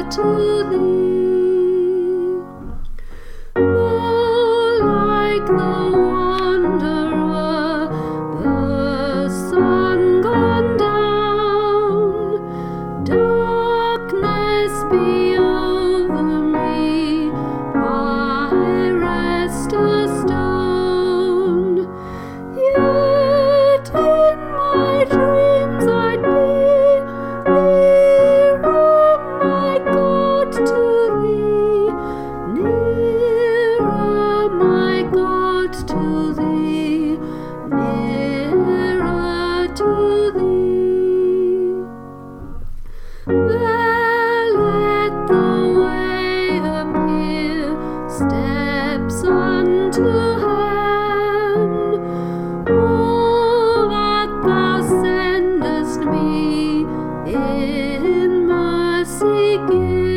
to thee. For like the wanderer, the sun gone down, darkness be over me, I rest a stone. Yet in my dreams I'd be nearer, my God, to thee, nearer, my God, to thee, nearer to thee. There let the way appear, steps unto heaven. All that thou sendest me in mercy give.